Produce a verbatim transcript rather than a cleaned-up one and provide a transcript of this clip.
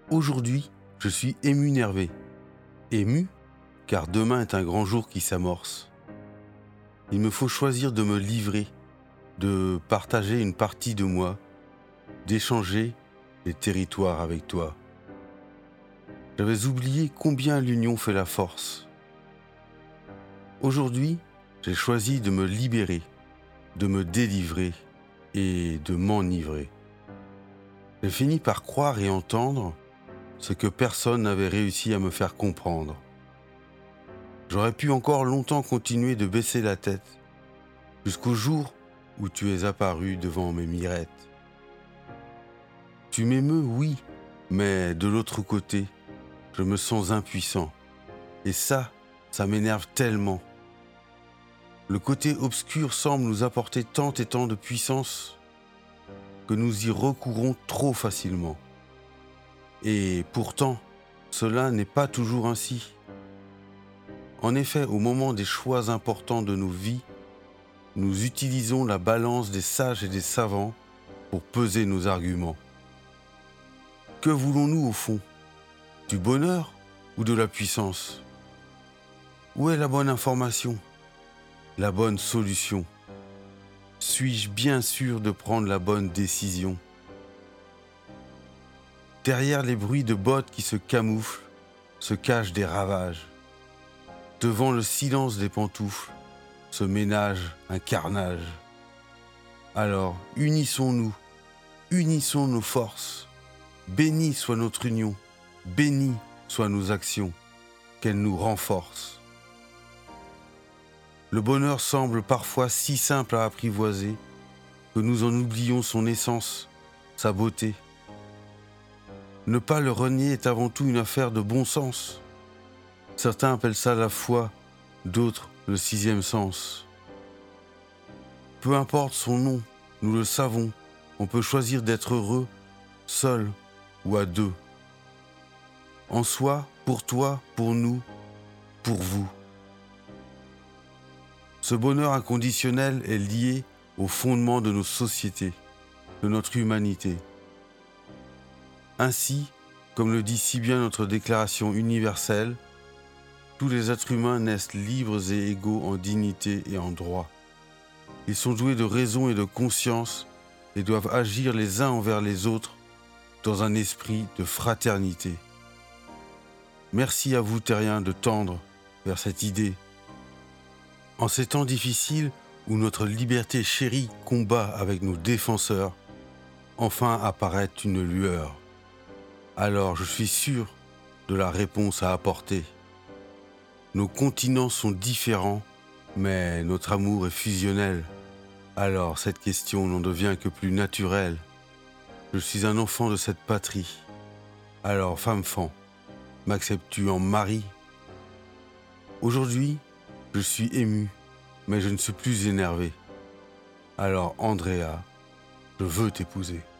Aujourd'hui, je suis ému-nervé. Ému, car demain est un grand jour qui s'amorce. Il me faut choisir de me livrer, de partager une partie de moi, d'échanger les territoires avec toi. J'avais oublié combien l'union fait la force. Aujourd'hui, j'ai choisi de me libérer, de me délivrer et de m'enivrer. J'ai fini par croire et entendre ce que personne n'avait réussi à me faire comprendre. J'aurais pu encore longtemps continuer de baisser la tête, jusqu'au jour où tu es apparu devant mes mirettes. Tu m'émeus, oui, mais de l'autre côté, je me sens impuissant. Et ça, ça m'énerve tellement. Le côté obscur semble nous apporter tant et tant de puissance que nous y recourons trop facilement. Et pourtant, cela n'est pas toujours ainsi. En effet, au moment des choix importants de nos vies, nous utilisons la balance des sages et des savants pour peser nos arguments. Que voulons-nous au fond? Du bonheur ou de la puissance? Où est la bonne information? La bonne solution? Suis-je bien sûr de prendre la bonne décision? Derrière les bruits de bottes qui se camouflent, se cachent des ravages. Devant le silence des pantoufles, se ménage un carnage. Alors, unissons-nous, unissons nos forces. Bénie soit notre union, bénies soient nos actions, qu'elles nous renforcent. Le bonheur semble parfois si simple à apprivoiser que nous en oublions son essence, sa beauté. Ne pas le renier est avant tout une affaire de bon sens. Certains appellent ça la foi, d'autres le sixième sens. Peu importe son nom, nous le savons, on peut choisir d'être heureux, seul ou à deux. En soi, pour toi, pour nous, pour vous. Ce bonheur inconditionnel est lié au fondement de nos sociétés, de notre humanité. Ainsi, comme le dit si bien notre Déclaration universelle, tous les êtres humains naissent libres et égaux en dignité et en droit. Ils sont doués de raison et de conscience et doivent agir les uns envers les autres dans un esprit de fraternité. Merci à vous, terriens, de tendre vers cette idée. En ces temps difficiles où notre liberté chérie combat avec nos défenseurs, enfin apparaît une lueur. Alors je suis sûr de la réponse à apporter. Nos continents sont différents, mais notre amour est fusionnel. Alors cette question n'en devient que plus naturelle. Je suis un enfant de cette patrie. Alors, femme-fan, m'acceptes-tu en mari? Aujourd'hui, je suis ému, mais je ne suis plus énervé. Alors, Andrea, je veux t'épouser.